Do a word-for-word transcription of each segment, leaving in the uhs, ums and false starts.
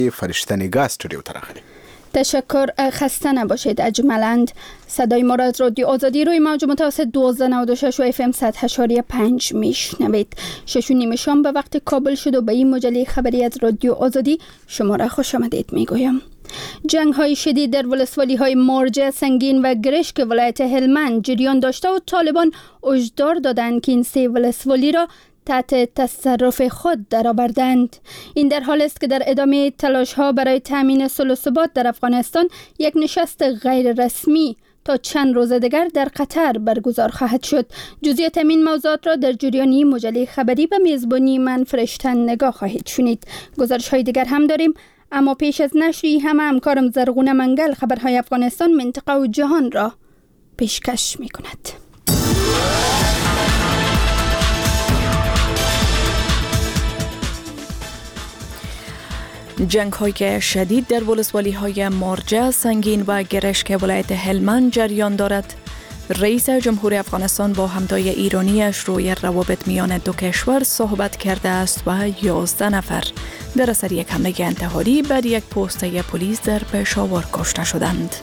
فرشته نگاه استودیو تراخلی. تشکر، خسته نباشید. اجملاند صدای ما را از رادیو آزادی روی موج متوسط دوازده نود و شش و اف ام صد و پنج میشنوید. شش و نیم شام به وقت کابل شد و به این مجله خبری از رادیو آزادی شما را خوش آمدید میگویم. جنگ های شدید در ولسوالی های مارجه، سنگین و گرشک ولایت هلمند جریان داشته و طالبان هشدار دادند که این سه ولسوالی را تحت تصرف خود درآوردند. این در حال است که در ادامه تلاش ها برای تامین صلح و ثبات در افغانستان یک نشست غیر رسمی تا چند روز دیگر در قطر برگزار خواهد شد. جزئیات این موضوعات را در جریان مجله خبری به میزبانی من فرشته نگاه خواهید شنید. گزارش های دیگر هم داریم، اما پیش از نشری همه همکارم زرغون منگل خبرهای افغانستان، منطقه و جهان را پیشکش می کند. جنگ های شدید در ولسوالی های مارجه، سنگین و گرشک ولایت هلمند جریان دارد. رئیس جمهور افغانستان با همتای ایرانیش روی روابط میان دو کشور صحبت کرده است و یازده نفر در اثر یک حمله انتحاری بر یک پسته پلیس در پشاور کشته شدند.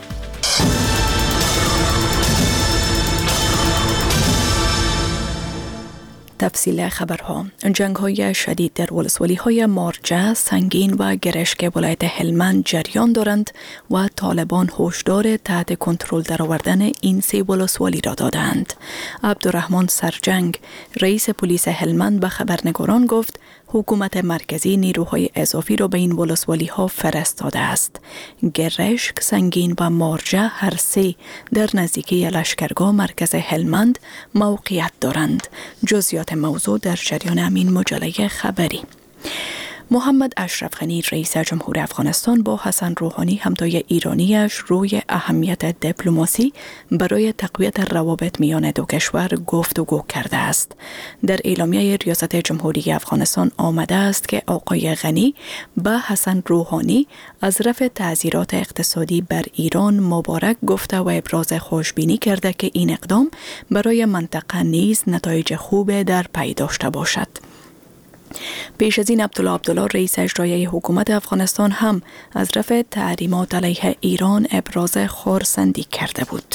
تفصیل خبرها. جنگ های شدید در ولسوالی های مارجه، سنگین و گرشک ولایت هلمند جریان دارند و طالبان هشدار تحت کنترل درآوردن این سه ولسوالی را دادند. عبدالرحمن سرجنگ، رئیس پلیس هلمند، به خبرنگاران گفت حکومت مرکزی نیروهای اضافی را به این ولسوالی ها فرستاده است. گرشک، سنگین و مارجه هر سه در نزدیکی لشکرگاه مرکز هلمند موقعیت دارند. جزئیات موضوع در جریان امین مجله خبری. محمد اشرف غنی، رئیس جمهور افغانستان، با حسن روحانی همتای ایرانیش روی اهمیت دیپلماسی برای تقویت روابط میان دو کشور گفتگو کرده است. در اعلامیه ریاست جمهوری افغانستان آمده است که آقای غنی به حسن روحانی از رفع تعزیرات اقتصادی بر ایران مبارک گفته و ابراز خوشبینی کرده که این اقدام برای منطقه نیز نتایج خوب در پی داشته باشد. پیش از این عبدالله عبدالله، رئیس اجرایی حکومت افغانستان، هم از رفع تحریمات علیه ایران ابراز خرسندی کرده بود.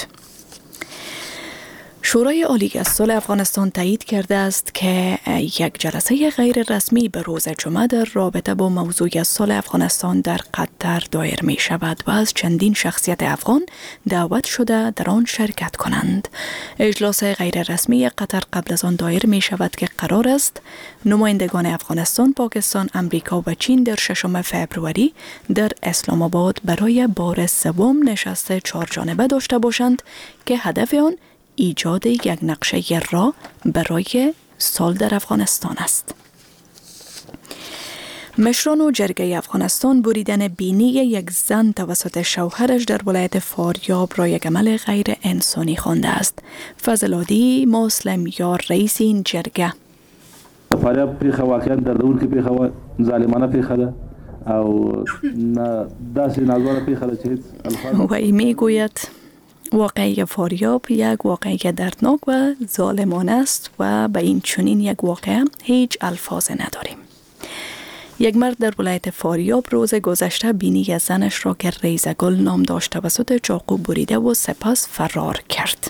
شورای عالی از صلح افغانستان تایید کرده است که یک جلسه غیر رسمی به روز جمعه در رابطه با موضوع صلح افغانستان در قطر دایر می شود و از چندین شخصیت افغان دعوت شده در آن شرکت کنند. اجلاس غیر رسمی قطر قبل از آن دایر می شود که قرار است نمایندگان افغانستان، پاکستان، امریکا و چین در ششم فوریه در اسلام آباد برای بار سوم نشست چهارجانبه داشته باشند که هدف آن ایجاد یک نقشه راه برای صلح در افغانستان است. مشران و جرگه افغانستان بریدن بینی یک زن توسط شوهرش در ولایت فاریاب را یک عمل غیر انسانی خوانده است. فضل‌العادی مسلم یار، رئیس این جرگه: فاریاب پیښه واقعا دردونکې پیښه ظالمانه پیښه ده او داسې نازواره پیښه ده چې هیڅ الفاظ و میگوید واقعی فاریاب یک واقعی دردناک و ظالمانه است و به این چنین یک واقعه هیچ الفاظ نداریم. یک مرد در ولایت فاریاب روز گذشته بینی زنش را که ریزگل نام داشت توسط چاقو بریده و سپس فرار کرد.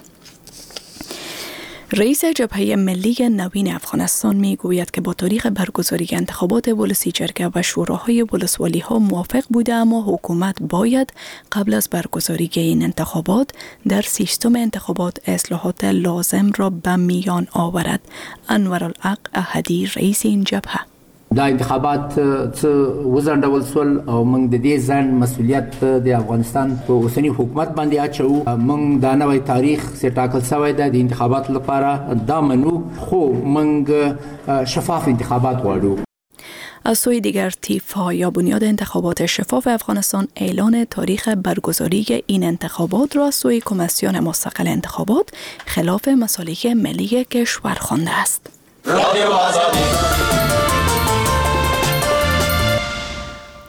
رئیس جبهه ملی نوین افغانستان می گوید که با تاریخ برگزاری انتخابات ولسی جرگه و شوراهای ولسوالی ها موافق بوده، اما حکومت باید قبل از برگزاری این انتخابات در سیستم انتخابات اصلاحات لازم را به میان آورد. انورالحق احدی، رئیس این جبهه: دا انتخابات څه وزندول سول او موږ د دې ځن مسؤلیت د افغانستان په اوسنی حکومت باندې اچو. موږ دا نوې تاریخ سره ټاکل شوی دی د انتخابات لپاره، دا منو، خو موږ شفاف انتخابات غواړو. از سوی دیگر تیفا یا بنیاد انتخابات شفاف افغانستان اعلان تاریخ برگزاری این انتخابات را از سوی کمیسیون مستقل انتخابات خلاف مصالح ملی کشور خوانده است.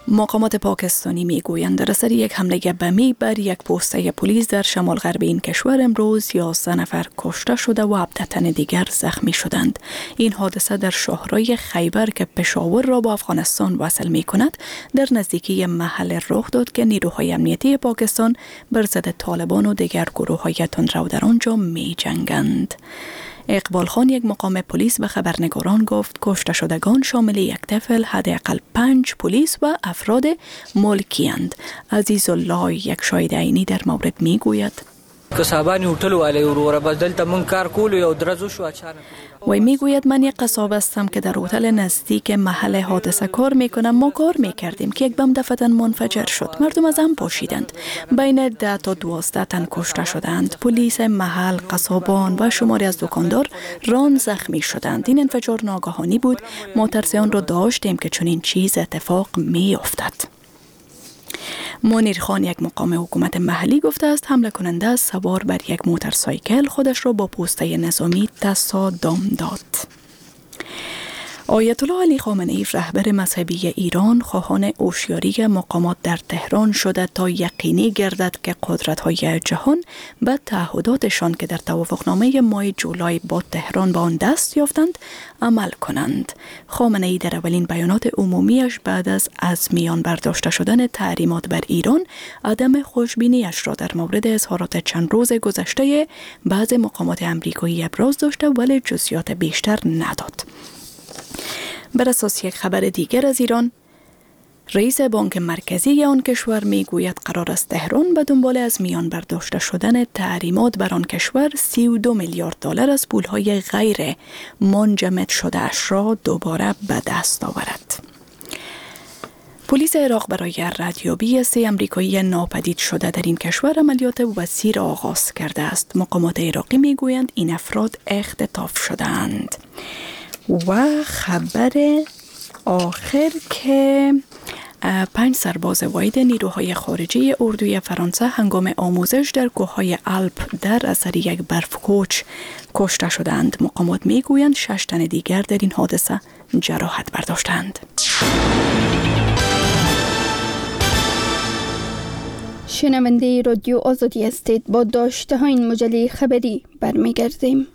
مقامات پاکستانی میگویند در اثر یک حمله بمی بر یک پوسته پلیس در شمال غرب این کشور امروز یازده نفر کشته شده و هفده تن دیگر زخمی شدند. این حادثه در شاهراه خیبر که پشاور را با افغانستان وصل می کند در نزدیکی محل رخ داد که نیروهای امنیتی پاکستان بر ضد طالبان و دیگر گروه‌های تندرو در آنجا می جنگند. اقبال خان، یک مقام پلیس، به خبرنگاران گفت کشته شدگان شامل یک طفل، حداقل پنج پلیس و افراد ملکی اند. عزیز الله، یک شاهد عینی، در مورد می گوید کسابانی هوټل والے ورور بدل ته من کار کول یو درزو شو اچانک. وی می گوید من یک قصاب هستم که در هتل نزدیک محل حادثه کار می کنم. ما کار می کردیم که یک بم دفعتاً منفجر شد. مردم از هم پاشیدند. بین ده تا دوازده تن کشته شدند. پلیس محل، قصابان و شماری از دکاندار ران زخمی شدند. این انفجار ناگهانی بود. ما ترس آن را داشتیم که چنین چیز اتفاق می افتد. منیر خان، یک مقام حکومت محلی، گفته است حمله کننده سوار بر یک موتورسایکل خودش را با پوسته نظامی تصادم داد. آیت الله علی خامنه‌ای، رهبر مذهبی ایران، خواهان هوشیاری مقامات در تهران شده تا یقینی گردد که قدرت‌های جهان به تعهداتشان که در توافقنامه ماه جولای با تهران با آن دست یافتند عمل کنند. خامنه‌ای در اولین بیانات عمومیش بعد از از میان برداشته شدن تحریمات بر ایران عدم خوشبینیش را در مورد اظهارات چند روز گذشته بعض مقامات آمریکایی ابراز داشته ولی جزئیات بیشتر نداد. بر اساس یک خبر دیگر از ایران، رئیس بانک مرکزی آن کشور میگوید قرار است تهران به دنبال از میان برداشته شدن تحریمات بر آن کشور سی و دو میلیارد دلار از پولهای غیر منجمد شده اش را دوباره به دست آورد. پلیس عراق برای ردیابی سه آمریکایی ناپدید شده در این کشور عملیات وسیع را آغاز کرده است. مقامات عراقی میگویند این افراد اختطاف شدند. و خبر آخر که پنج سرباز واحد نیروهای خارجی اردوی فرانسه هنگام آموزش در کوههای آلپ در اثر یک برفکوچ کشته شدند. مقامات میگویند شش تن دیگر در این حادثه جراحت برداشتند. شنونده رادیو آزادی هستید. با داشته ها این مجله خبری برمیگردیم.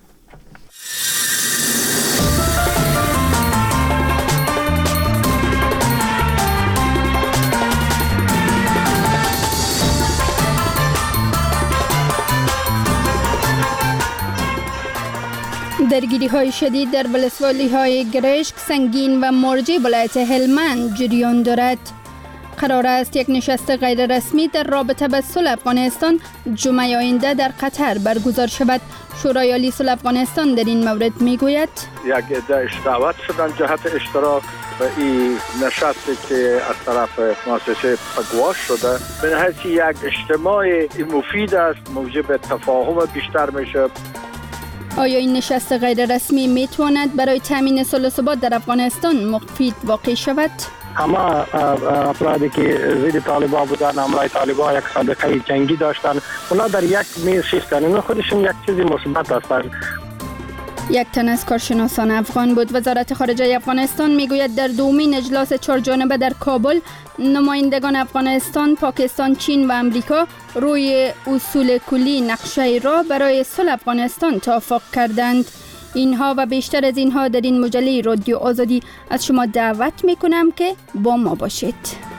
درگیری های شدید در ولسوالی های گرشک، سنگین و مارجه ولایت هلمند جریان دارد. قرار است یک نشست غیر رسمی در رابطه با صلح افغانستان جمعه آینده در قطر برگزار شود. شورای عالی صلح افغانستان در این مورد میگوید یک عده دعوت شدن جهت اشتراک و این نشستی که از طرف مؤسسه پگواش شده به نحیث یک اجتماع مفید است، موجب تفاهم بیشتر میشه. آیا این نشست غیر رسمی میتواند برای تامین صلح و ثبات در افغانستان مفید واقع شود؟ همه افرادی که ضد طالبان بودن، حمله طالبان یک سابقه جنگی داشتن، اونا در یک میز نشستن. اونا خودشون یک چیزی مثبت هستند. یک تن از کارشناسان افغان بود. وزارت خارجه افغانستان میگوید در دومین اجلاس چهارجانبه در کابل نمایندگان افغانستان، پاکستان، چین و امریکا روی اصول کلی نقشه را برای صلح افغانستان توافق کردند. اینها و بیشتر از اینها در این مجله رادیو آزادی از شما دعوت میکنم که با ما باشید.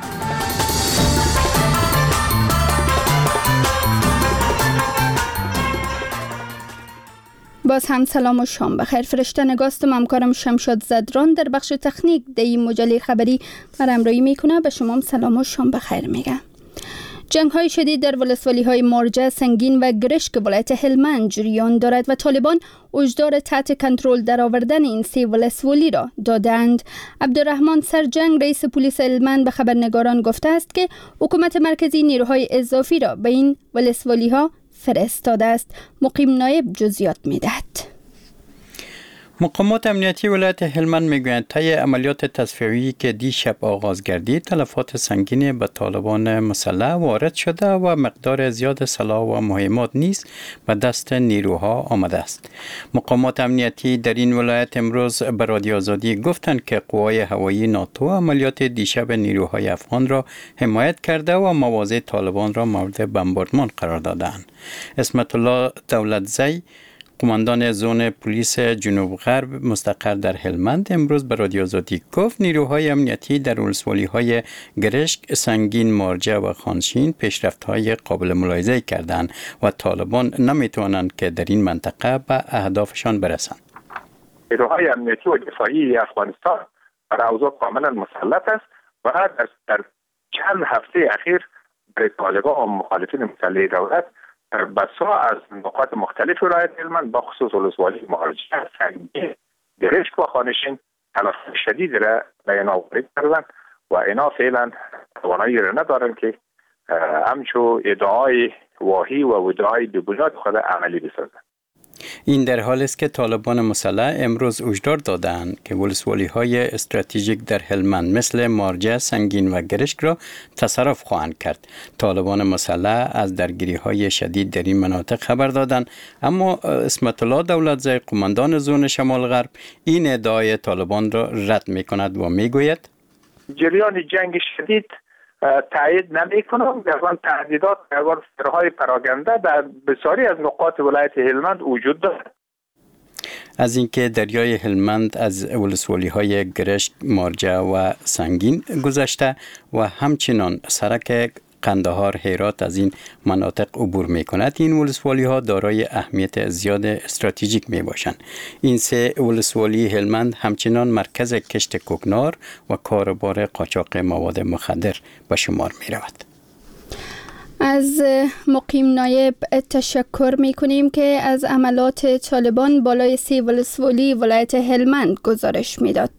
باز هم سلام و شام بخیر. فرشته نگاستم، همکارم شمشاد زدران در بخش تکنیک در این مجله خبری برامرایی میکنه. به شما هم سلام و شام بخیر میگه. جنگ های شدید در ولسوالی های مارجه، سنگین و گرشک ولایت هلمند جریان دارد و طالبان هشدار تحت کنترل درآوردن این سه ولسوالی را دادند. عبدالرحمن سرجنگ، رئیس پلیس هلمند، به خبرنگاران گفته است که حکومت مرکزی نیروهای اضافی را به این ولسوالی ها فرستاده است. مقیم نایب جزئیات می‌دهد. مقامات امنیتی ولایت هلمند میگویند طی عملیات تصفیه‌ای که دیشب آغاز گردید تلفات سنگینی به طالبان مسلح وارد شده و مقدار زیاد سلاح و مهمات نیز به دست نیروها آمده است. مقامات امنیتی در این ولایت امروز به رادیو آزادی گفتند که قوای هوایی ناتو عملیات دیشب نیروهای افغان را حمایت کرده و مواضع طالبان را مورد بمباردمان قرار دادند. اسمت الله دولتزی قماندان زون پلیس جنوب غرب مستقر در هلمند امروز به رادیو آزادی گفت نیروهای امنیتی در ولسوالی‌های گرشک، سنگین، مارجه و خانشین پیشرفت‌های قابل ملاحظه کردند و طالبان نمی‌توانند که در این منطقه به اهدافشان برسند. نیروهای امنیتی و دفاعی افغانستان بر اوضاع کاملا مسلط است و در چند هفته اخیر برای طالبان و مخالفین مسلح دولت بسا از نقاط مختلف ولایت هلمند با خصوص ولسوالی مارجه، سنگین، گرشک و خانشین تلفات شدید را به اینا وارد کردند و اینا فعلا توانایی را ندارند که همچو ادعای واهی و ادعای بی‌بنیاد خود عملی بسازند. این در حالی است که طالبان مسلح امروز هشدار دادند که ولسوالی‌های استراتژیک در هلمند مثل مارجه، سنگین و گرشک را تصرف خواهند کرد. طالبان مسلح از درگیری‌های شدید در این مناطق خبر دادند، اما اسمت الله دولتزی قماندان زون شمال غرب این ادعای طالبان را رد می‌کند و می‌گوید جریان جنگ شدید تایید نمی کنم. در آن تهدیدات در آن سرهای پراگنده در بسیاری از نقاط ولایت هلمند وجود دارد. از اینکه دریای هلمند از ولسوالی‌های گرشک، مارجه و سنگین گذشته و همچنان سرک قندهار هرات از این مناطق عبور می کند، این ولسوالی ها دارای اهمیت زیاد استراتژیک می باشند. این سه ولسوالی هلمند همچنان مرکز کشت کوکنار و کاروبار قاچاق مواد مخدر به شمار می رود. از مقیم نایب تشکر می کنیم که از عملات طالبان بالای سی ولسوالی ولایت هلمند گزارش می داد.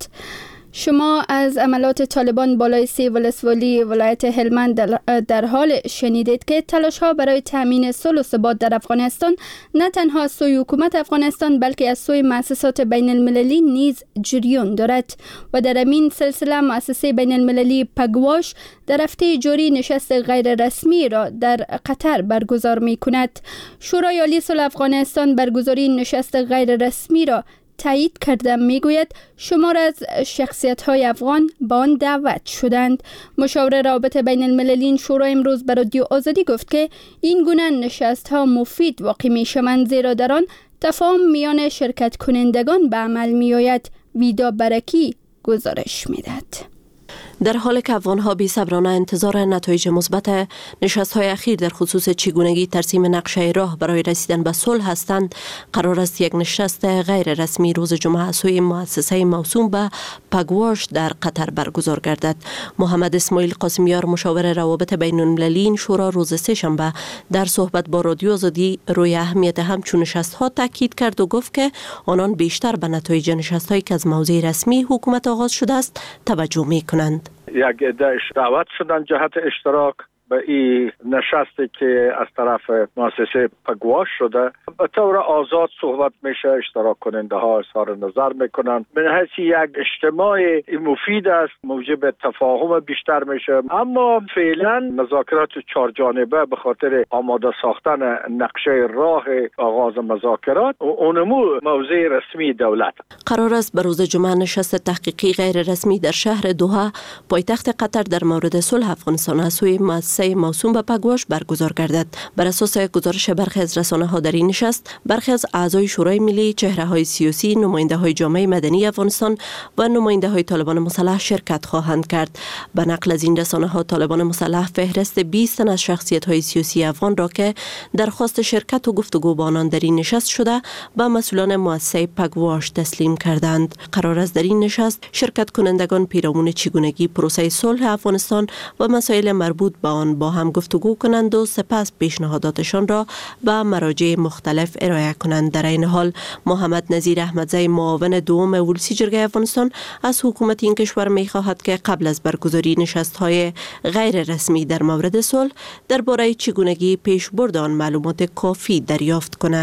شما از عملات طالبان بالای سی ولسوالی ولایت هلمند در حال شنیدید که تلاش ها برای تامین صلح و ثبات در افغانستان نه تنها از سوی حکومت افغانستان بلکه از سوی مؤسسات بین المللی نیز جریان دارد و در این سلسله مؤسسه بین المللی پگواش در هفته جاری نشست غیر رسمی را در قطر برگزار می کند. شورای عالی صلح افغانستان برگزاری نشست غیر رسمی را تایید کرده. میگوید شمار از شخصیت‌های افغان با آن دعوت شدند. مشاور روابط بین المللی این شورا امروز به رادیو آزادی گفت که این گونه نشست‌ها مفید واقع می‌شوند زیرا در آن تفاهم میان شرکت کنندگان به عمل می‌آید. ویدا برکی گزارش می‌دهد. در حالی که افغان‌ها بی‌صبرانه انتظار نتایج مثبت نشست‌های اخیر در خصوص چگونگی ترسیم نقشه راه برای رسیدن به صلح هستند، قرار است یک نشست غیر رسمی روز جمعه از سوی مؤسسه موسوم به پگواش در قطر برگزار گردد. محمد اسماعیل قاسمیار مشاور روابط بین المللی این شورا روز سه‌شنبه در صحبت با رادیو آزادی روی اهمیت همچون نشست‌ها تاکید کرد و گفت که آنان بیشتر به نتایج نشست‌هایی که از موضع رسمی حکومت آغاز شده است توجه می‌کنند. یک عده دعوت شدن جهت اشتراک به این نشستی که از طرف مؤسسه پگواش شده به طور آزاد صحبت میشه، اشتراک کننده ها اظهار نظر میکنن. به حیث یک اجتماع مفید است، موجب تفاهم بیشتر میشه. اما فعلا مذاکرات چهار جانبه به خاطر آماده ساختن نقشه راه آغاز مذاکرات اونمو موضع رسمی دولت. قرار است به روز جمعه نشست تحقیقی غیر رسمی در شهر دوحه پایتخت قطر در مورد صلح افغانستان از سوی مؤسسه موسوم به پگواش برگزار گردد. بر اساس گزارش برخی از رسانه‌ها در این نشست، برخی از اعضای شورای ملی، چهره‌های سیاسی، نماینده‌های جامعه مدنی افغانستان و نماینده‌های طالبان مسلح شرکت خواهند کرد. به نقل از این رسانه‌ها، طالبان مسلح فهرست بیست تن از شخصیت‌های سیاسی افغان را که درخواست شرکت و گفتگو با آنان در این نشست شده، به مسئولان مؤسسه پگواش تسلیم کردند. قرار است در این نشست شرکت کنندگان پیرامون چگونگی پروسه صلح افغانستان و مسائل مربوط به آن با هم گفتگو کنند و سپس پیشنهاداتشان را به مراجع مختلف ارائه کنند. در این حال محمد نظیر احمدزی معاون دوم ولسی جرگه افغانستان از حکومت این کشور می خواهد که قبل از برگزاری نشست‌های غیر رسمی در مورد صلح درباره چگونگی پیشبرد آن معلومات کافی دریافت کند.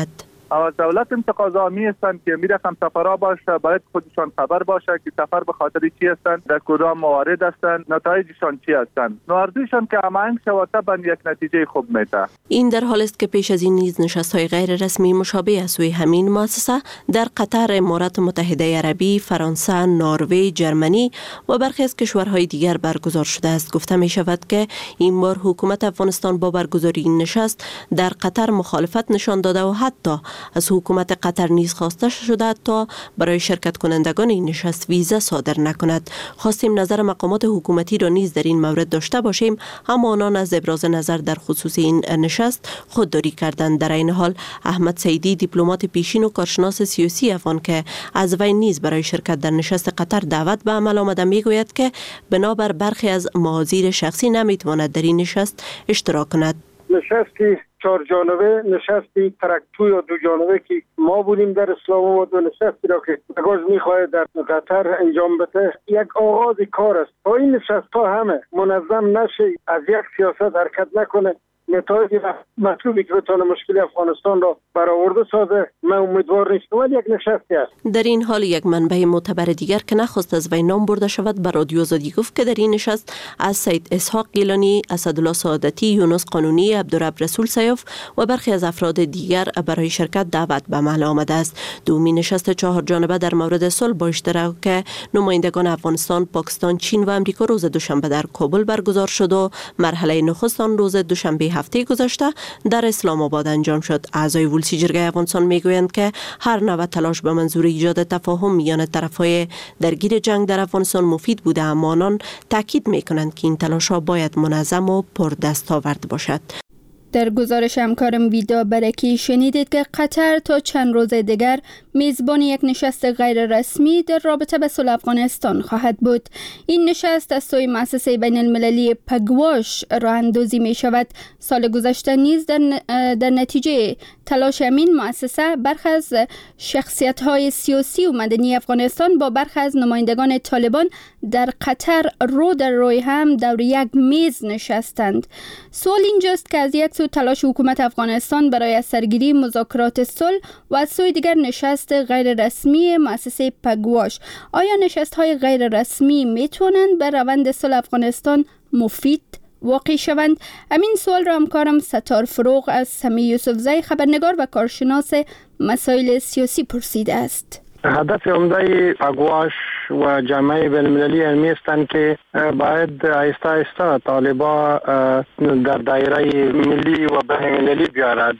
از دولت هم تقاضا می هستند که میرقم سفرها باشه، باید خودشان خبر باشه که سفر به خاطر چی هستند، در کدام موارد هستند، نتایجشان چی هستند. نوارزشان که هماهنگ شود تا یک نتیجه خوب میده. این در حالی است که پیش از این نیز نشست‌های غیر رسمی مشابه از سوی همین مؤسسه در قطر، امارات متحده عربی، فرانسه، نروژ، جرمنی و برخی از کشورهای دیگر برگزار شده است. گفته می شود که این بار حکومت افغانستان با برگزاری این نشست در قطر مخالفت نشان داده و حتی از حکومت قطر نیز خواسته شده تا برای شرکت کنندگان این نشست ویزا صادر نکند. خواستیم نظر مقامات حکومتی را نیز در این مورد داشته باشیم، اما آنان از ابراز نظر در خصوص این نشست خودداری کردند. در این حال احمد سیدی، دیپلمات پیشین و کارشناس سیاسی افغان که از وی نیز برای شرکت در نشست قطر دعوت به عمل آمده، میگوید که بنابر برخی از محاذیر شخصی نمیتواند در این نشست اشتراک کند. نشستی چهار جانبه، نشستی ترکتو یا دو جانبه که ما بودیم در اسلام آباد و نشستی را که نگاز میخواهد در قطر انجام بده یک آغاز کار است. تا این نشست ها همه منظم نشه، از یک سیاست حرکت نکنه، نتایج مطلوبی که بتونه مشکل افغانستان را برآورده سازه، من امیدوار نیستم، ولی یک نشستی است. در این حال یک منبع معتبر دیگر که نخواست از وی نام برده شود به رادیو آزادی گفت که در این نشست از سید اسحاق گیلانی، اسدالله سعادتی، یونس قانونی، عبدالرب رسول سیاف و برخی از افراد دیگر برای شرکت دعوت به عمل آمده است. دومین نشست چهار جانبه در مورد صلح با اشتراک نمایندگان افغانستان، پاکستان، چین و امریکا روز دوشنبه در کابل برگزار شد و مرحله نخست آن روز دوشنبه هفته گذشته در اسلام آباد انجام شد. اعضای ولسی جرگه افغانستان میگویند که هر نوع تلاش به منظور ایجاد تفاهم میان طرفهای درگیر جنگ در افغانستان مفید بوده، اما آنان تاکید میکنند که این تلاش‌ها باید منظم و پردستاورد باشد. در گزارش همکارم ویدا برکی شنیدید که قطر تا چند روز دیگر میزبان یک نشست غیر رسمی در رابطه به صلح افغانستان خواهد بود. این نشست از سوی مؤسسه بین المللی پگواش راه اندازی می شود. سال گذشته نیز در, در نتیجه تلاش همین مؤسسه برخی از شخصیت های سیاسی و مدنی افغانستان با برخی از نمایندگان طالبان در قطر رو در روی هم دور یک میز نشستند. سوال اینجاست که از یک سو تلاش حکومت افغانستان برای سرگیری مذاکرات صلح و از سوی دیگر نشست غیر رسمی مؤسسه پگواش، آیا نشست های غیر رسمی میتونند به روند صلح افغانستان مفید واقع شوند؟ همین سوال را همکارم ستار فروغ از سمی یوسفزی، خبرنگار و کارشناس مسائل سیاسی پرسیده است. هدف عمده پگواش و جامعه بین المللی علمی هستند که باید آهسته آهسته طالبان در دایره ملی و بین المللی بیارد.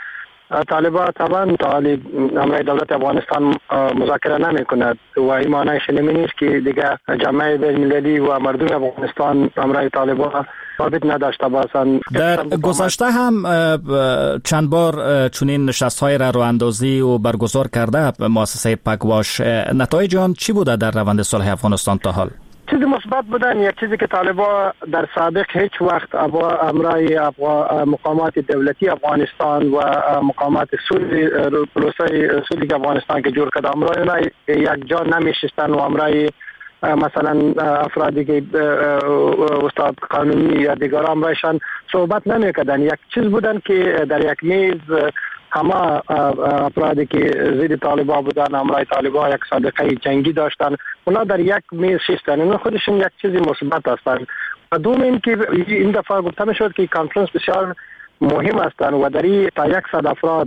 طالبان طبعا طالب امر دولت افغانستان مذاکره نمی کند و این معنیش نمی‌نیست که دیگه جامعه بین المللی و مردم افغانستان امر طالبان ثابت نداشته باشند. در گذشته هم چند بار چنین نشست‌های را راه اندازی و برگزار کرده مؤسسه پگواش. نتایج آن چی بوده در روند صلح افغانستان تا حال؟ چیزی مثبت بودن، یک چیزی که طالبان در سابق هیچ وقت امرای مقامات دولتی افغانستان و مقامات صلح پروسه صلح افغانستان که جور کرده امرای یک جا نمیشستن و امرای مثلا افرادی که استاد قانونی یا دیگر امرایشان صحبت نمیکردن. یک چیز بودن که در یک میز همه افرادی که ضد طالبان بودن، امرای طالبان یک سابقه جنگی داشتن، اونا در یک میز شستن. اینا خودشون یک چیزی مثبت هستند. و دوم این که این دفعه گفته میشد که کانفرنس بسیار مهم هستند و در این تا یک صد افراد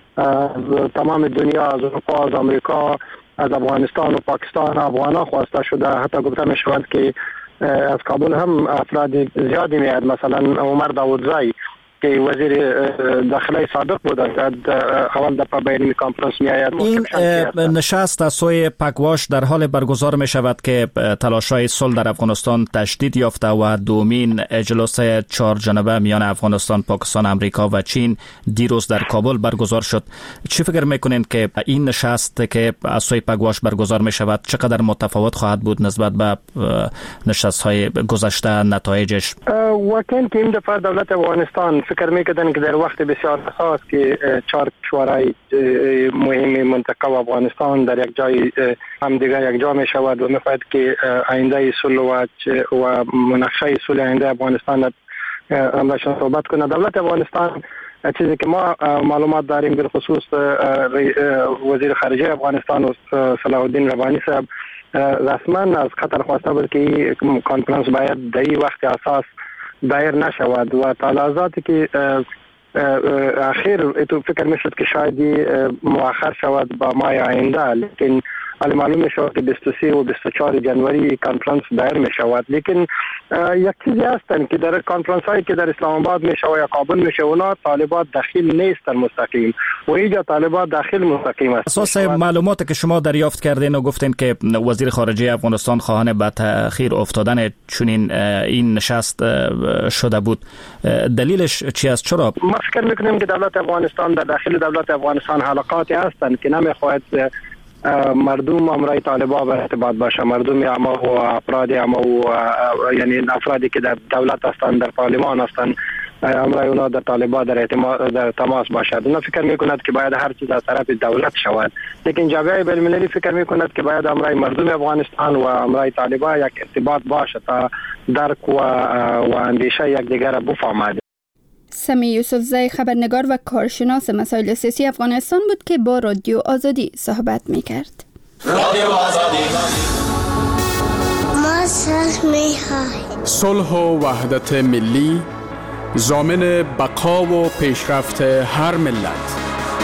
تمام دنیا، از اروپا، از امریکا، از افغانستان و پاکستان افغانا خواسته شده. حتی گفته میشود که از کابل هم افراد زیادی میاد، مثلا عمر داودزایی که وزیر داخلی سابق بود اول دفعه به این کانفرنس میآید. این نشست از سوی پگواش در حال برگزار می شود که تلاش‌های صلح در افغانستان تشدید یافته و دومین اجلاس چهار جانبه میان افغانستان، پاکستان، امریکا و چین دیروز در کابل برگزار شد. چی فکر میکنین که این نشست که از سوی پگواش برگزار می شود چقدر متفاوت خواهد بود نسبت به نشست‌های گذشته، نتایجش؟ واقعا که این دفعه دولت افغانستان فکر میکردن که در وقت بسیار حساس که چهار کشورهای مهم منطقه و افغانستان در یک جای هم دیگر یک جا می شود و میخواهد که آینده صلح و مناقشه صلح آینده افغانستان امرشان صحبت کنه. دولت افغانستان چیزی که ما معلومات داریم به خصوص وزیر خارجه افغانستان و صلاح الدین ربانی صاحب رسما از قطر خواسته بود که کانفرانس باید در این وقت اساس دایر نشود و تلازاتی که اخیر تو فکر میشد که شاید مؤخر شود با ماه آینده، لیکن حالا معلوم می شود که بیست و سه و بیست و چهار جنوری کانفرانس دایر می شود. لیکن یک چیزی هستن که در کانفرانس هایی که در اسلام آباد می شود یا کابل می شود اونا طالبات داخل نیستن مستقیم و اینجا طالبات داخل مستقیم است. اساس معلوماتی که شما دریافت کردین و گفتین که وزیر خارجه افغانستان خواهان به تأخیر افتادن چنین این نشست شده بود، دلیلش چی است؟ چرا؟ ما فکر میکنیم که دولت افغانستان در داخل دولت افغانستان حلقاتی هستند که نمیخواهد مردم امرای طالبا به ارتباط باشه، مردم اما و افراد اما و یعنی افرادی که در دولت هستند در پارلمان هستند امرای اونا در طالبا در در تماس باشد. اونا فکر میکند که باید هر چیز از طرف دولت شود، لیکن جامعه بین‌المللی فکر میکند که باید امرای مردم افغانستان و امرای طالبا یک ارتباط باشه تا درک و و اندیشه یکدیگر را بفهمند. سمی یوسفزی خبرنگار و کارشناس مسائل سیاسی افغانستان بود که با رادیو آزادی صحبت میکرد. رادیو آزادی ما صلح و وحدت ملی ضامن بقا و پیشرفت هر ملت.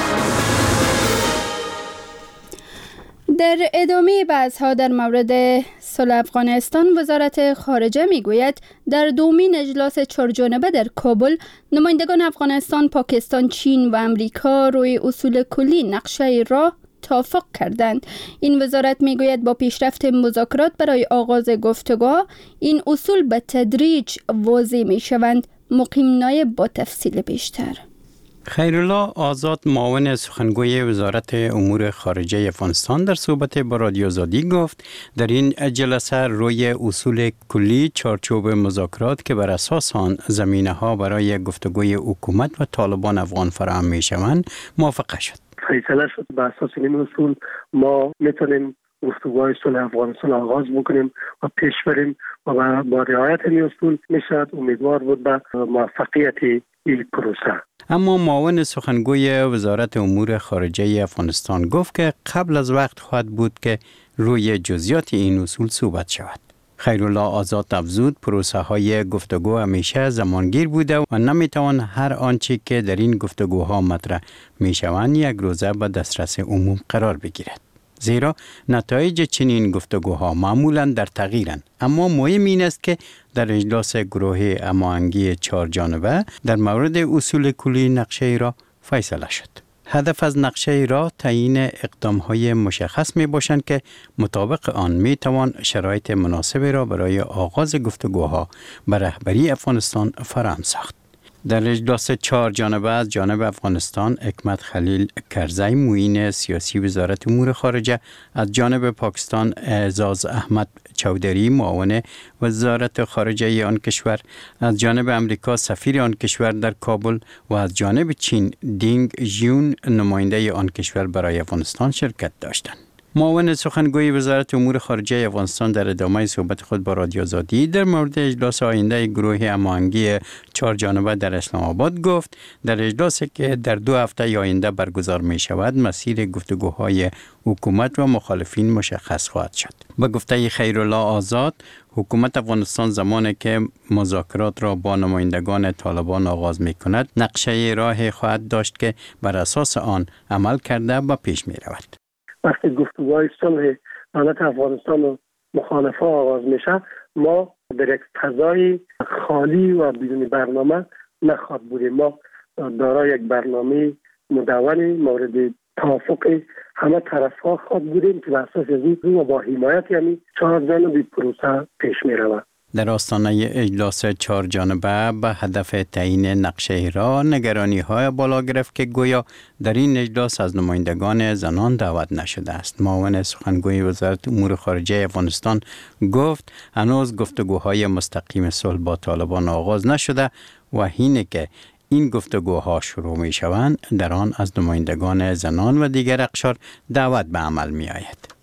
در ادامه بحث‌ها در مورد صلح افغانستان، وزارت خارجه میگوید در دومین اجلاس چهارجانبه در کابل نمایندگان افغانستان، پاکستان، چین و امریکا روی اصول کلی نقشه راه توافق کردند. این وزارت میگوید با پیشرفت مذاکرات برای آغاز گفتگوها این اصول به تدریج واضح میشوند. مقیم نایب با تفصیل بیشتر. خیرالله آزاد، معاون سخنگوی وزارت امور خارجه افغانستان، در صحبت با رادیو آزادی گفت در این جلسه روی اصول کلی چارچوب مذاکرات که بر اساس آن زمینه‌ها برای گفتگوی حکومت و طالبان افغان فراهم می‌شوند موافقه شد. فیصله شد بر اساس این اصول ما میتونیم گفتگوهای صلح افغانستان آغاز بکنیم و پیش بریم و با رعایت این اصول میشد امیدوار بود به موفقیت این پروسه. اما معاون سخنگوی وزارت امور خارجه افغانستان گفت که قبل از وقت خواهد بود که روی جزئیات این اصول صحبت شود. خیرالله آزاد افزود پروسه های گفتگو همیشه زمانگیر بوده و نمیتوان هر آنچه که در این گفتگوها مطرح میشوند یک روزه به دسترس عموم قرار بگیرد، زیرا نتایج چنین گفتگوها معمولا در تغییرند. اما مهم این است که در اجلاس گروه هماهنگی چهار جانبه در مورد اصول کلی نقشه را فیصله شد. هدف از نقشه را تعیین اقدام‌های مشخص می‌باشند که مطابق آن می‌توان شرایط مناسب را برای آغاز گفتگوها به رهبری افغانستان فراهم ساخت. در اجلاس چهار جانبه از جانب افغانستان، حکمت خلیل کرزی معین سیاسی وزارت امور خارجه، از جانب پاکستان اعزاز احمد چودری معاون وزارت خارجه آن کشور، از جانب امریکا سفیر آن کشور در کابل و از جانب چین دینگ ژیون نماینده آن کشور برای افغانستان شرکت داشتند. معاون سخنگوی وزارت امور خارجه افغانستان در ادامه صحبت خود با رادیو آزادی در مورد اجلاس آینده گروه هماهنگی چهار جانبه در اسلام آباد گفت در اجلاسی که در دو هفته آینده برگزار می شود مسیر گفتگوهای حکومت و مخالفین مشخص خواهد شد. به گفته خیرالله آزاد، حکومت افغانستان زمانی که مذاکرات را با نمایندگان طالبان آغاز می کند نقشه راه خواهد داشت که بر اساس آن عمل کرده و پیش می رود. وقتی گفتگوهای صلح دولت افغانستان و مخالفه آغاز میشه، ما در یک فضای خالی و بدون برنامه نخواهد بودیم. ما دارای یک برنامه مدون مورد توافق همه طرف ها خواهد بودیم که بر اساس این و با حمایت یعنی چهار جانبه پروسه پیش می رود. در آستانه اجلاس چهار جانبه به هدف تعیین نقشه راه نگرانی های بالا گرفت که گویا در این اجلاس از نمایندگان زنان دعوت نشده است. معاون سخنگوی وزارت امور خارجه افغانستان گفت هنوز گفتگوهای مستقیم صلح با طالبان آغاز نشده و اینه که این گفتگوها شروع می شوند در آن از نمایندگان زنان و دیگر اقشار دعوت به عمل می آید.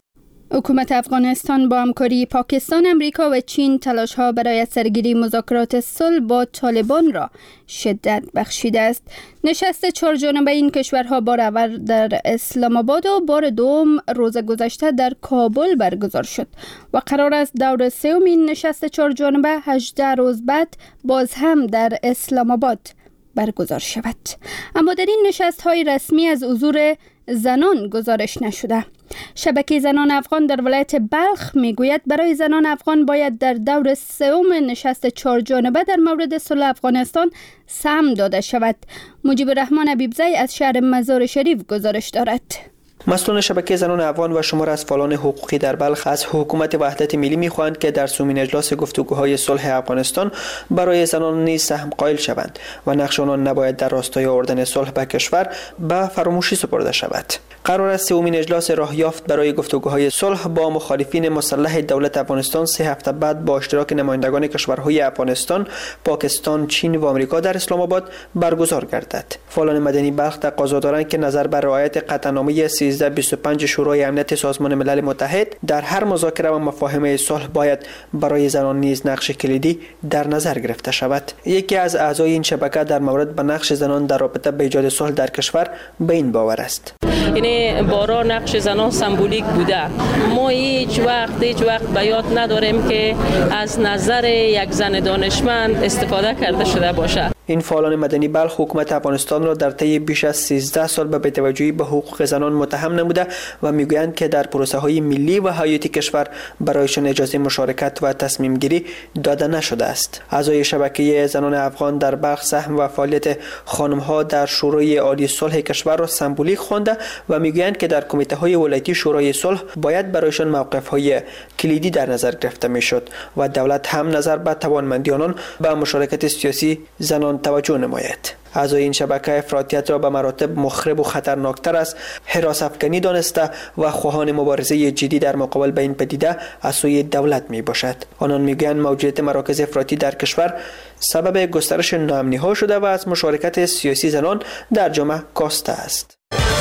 حکومت افغانستان با همکاری پاکستان، امریکا و چین تلاش‌ها برای سرگیری مذاکرات صلح با طالبان را شدت بخشیده است. نشست چهار جانبه این کشورها بار اول در اسلام آباد و بار دوم روز گذشته در کابل برگزار شد و قرار است دور سومین نشست چهار جانبه هجده روز بعد باز هم در اسلام آباد برگزار شود. اما در این نشست‌های رسمی از حضور زنان گزارش نشده. شبکه زنان افغان در ولایت بلخ میگوید برای زنان افغان باید در دور سوم نشست چهار جانبه در مورد صلح افغانستان سهم داده شود. مجیب الرحمن حبیبزی از شهر مزار شریف گزارش دارد. مسئولان شبکه زنان افغان و شمار از فعالان حقوقی در بلخ از حکومت وحدت ملی می‌خواهند که در سومین اجلاس گفتگوهای صلح افغانستان برای زنان نیز سهم قائل شوند و نقش آنان نباید در راستای آوردن صلح به کشور به فراموشی سپرده شود. قرار است سومین اجلاس راه یافت برای گفتگوهای صلح با مخالفین مسلح دولت افغانستان سه هفته بعد با اشتراک نمایندگان کشورهای افغانستان، پاکستان، چین و آمریکا در اسلام آباد برگزار گردد. فعالان مدنی بلخ تقاضا دارند که نظر بر رعایت قطعنامه سیزده بیست و پنج شورای امنیت سازمان ملل متحد در هر مذاکره و مفاهمه صلح باید برای زنان نیز نقش کلیدی در نظر گرفته شود. یکی از اعضای این شبکه در مورد به نقش زنان در رابطه به ایجاد صلح در کشور به این باور است. یعنی بارا نقش زنان سمبولیک بوده. ما هیچ وقت هیچ وقت به یاد نداریم که از نظر یک زن دانشمند استفاده کرده شده باشه. این فعالان مدنی بلخ حکومت افغانستان را در طی بیش از سیزده سال به بی‌توجهی به حقوق زنان متهم نموده و میگویند که در پروسه های ملی و حیاتی کشور برایشان اجازه مشارکت و تصمیم گیری داده نشده است. اعضای شبکه زنان افغان در بلخ سهم و فعالیت خانم ها در شورای عالی صلح کشور را سمبولیک خوانده و میگویند که در کمیته های ولایتی شورای صلح باید برایشان موقف های کلیدی در نظر گرفته میشد و دولت هم نظر به توانمندی آنان به مشارکت سیاسی زنان توجه نماید. اعضای این شبکه افراطیت را به مراتب مخرب و خطرناکتر از هراس افکنی دانسته و خواهان مبارزه جدی در مقابل به این پدیده از سوی دولت می باشد. آنان میگویند موجودیت مراکز افراطی در کشور سبب گسترش ناامنی ها شده و از مشارکت سیاسی زنان در جامعه کاسته است.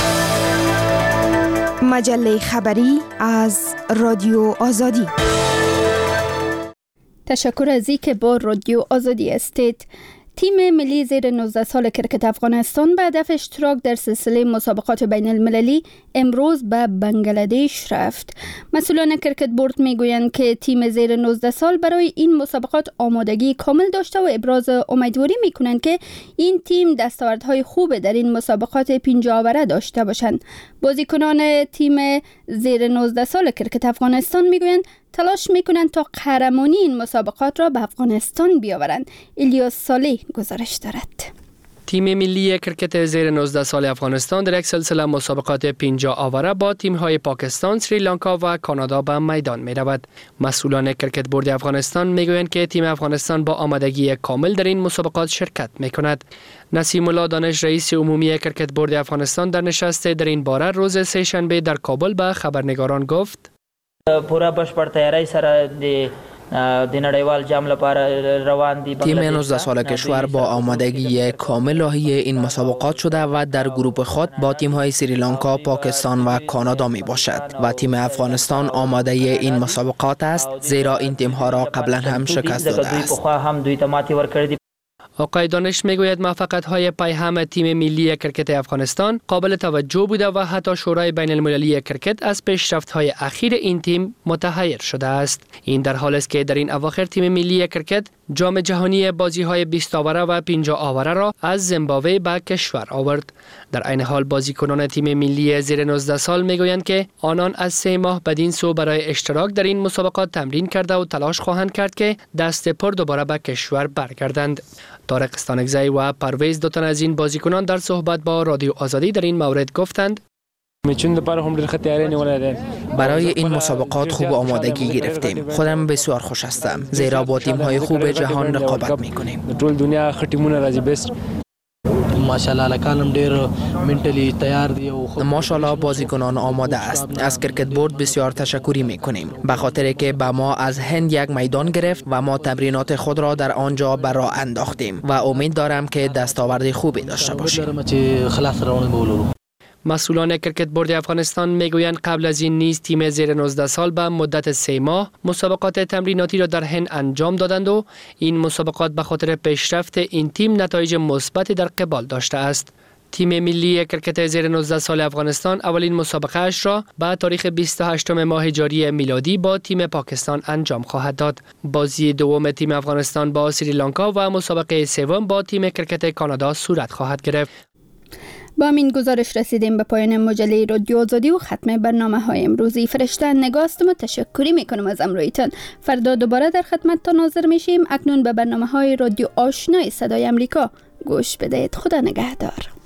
مجله خبری از رادیو آزادی. تشکر از اینکه با رادیو آزادی هستید. تیم ملی زیر نوزده سال کرکت افغانستان به هدف اشتراک در سلسله مسابقات بین المللی امروز به بنگلادش رفت. مسئولان کرکت بورد میگویند که تیم زیر نوزده سال برای این مسابقات آمادگی کامل داشته و ابراز امیدواری میکنند که این تیم دستاوردهای خوب در این مسابقات پنجاه آوره داشته باشند. بازیکنان تیم زیر نوزده سال کرکت افغانستان میگویند تلاش میکنند تا قهرمانی این مسابقات را به افغانستان بیاورند. الیاس صالح گزارش دارد. تیم ملی کرکت زیر نوزده سال افغانستان در یک سلسله مسابقات پنجاه آوره با تیم‌های پاکستان، سریلانکا و کانادا به میدان می‌رود. مسئولان کرکت بورد افغانستان میگویند که تیم افغانستان با آمادگی کامل در این مسابقات شرکت می‌کند. نسیم الله دانش رئیس عمومی کرکت بورد افغانستان در نشست در این باره روز سه شنبه در کابل به خبرنگاران گفت: پورا بشپړ تیاری سره د د نړیوال جام لپاره روان دي. تیم نوزده ساله کشور با آمادگی کامل راهی این مسابقات شده و در گروه خود با تیم‌های سریلانکا، پاکستان و کانادا می باشد و تیم افغانستان آماده این مسابقات است، زیرا این تیم‌ها را قبلا هم شکست داده است. آقای دانش میگوید موفقیت‌های پیهم تیم ملی کرکت افغانستان قابل توجه بوده و حتی شورای بین المللی کرکت از پیشرفت‌های اخیر این تیم متحیر شده است. این در حالی است که در این اواخر تیم ملی کرکت جام جهانی بازی‌های بیست آوره و پنجاه آوره را از زیمبابوه به کشور آورد. در عین حال بازیکنان تیم ملی زیر نوزده سال میگویند که آنان از سه ماه بدین سو برای اشتراک در این مسابقات تمرین کرده و تلاش خواهند کرد که دست پر دوباره به کشور برگردند. طارق استانکزی و پرویز دو تن از این بازیکنان در صحبت با رادیو آزادی در این مورد گفتند: برای این مسابقات خوب آمادگی گرفتیم. خودم بسیار خوش هستم، زیرا با تیم‌های خوب جهان رقابت می‌کنیم. ماشاءالله بازیکنان آماده است. از کرکت بورد بسیار تشکری میکنیم به خاطر که به ما از هند یک میدان گرفت و ما تمرینات خود را در آنجا به راه انداختیم و امید دارم که دستاورد خوبی داشته باشیم. مسئولان کرکت بورد افغانستان میگویند قبل از این نیز تیم زیر نوزده سال به مدت سه ماه مسابقات تمریناتی را در هند انجام دادند و این مسابقات به خاطر پیشرفت این تیم نتایج مثبتی در قبال داشته است. تیم ملی کرکت زیر نوزده سال افغانستان اولین مسابقه اش را به تاریخ بیست و هشتم ماه جاری میلادی با تیم پاکستان انجام خواهد داد. بازی دوم تیم افغانستان با سریلانکا و مسابقه سوم با تیم کرکت کانادا صورت خواهد گرفت. با این گزارش رسیدیم به پایان مجله رادیو آزادی و ختم برنامه های امروزی. فرشته نگاستم و تشکری میکنم از امرویتان. فردا دوباره در خدمتتان حاضر میشیم. اکنون به برنامه های رادیو آشنای صدای امریکا گوش بدهید. خدا نگهدار.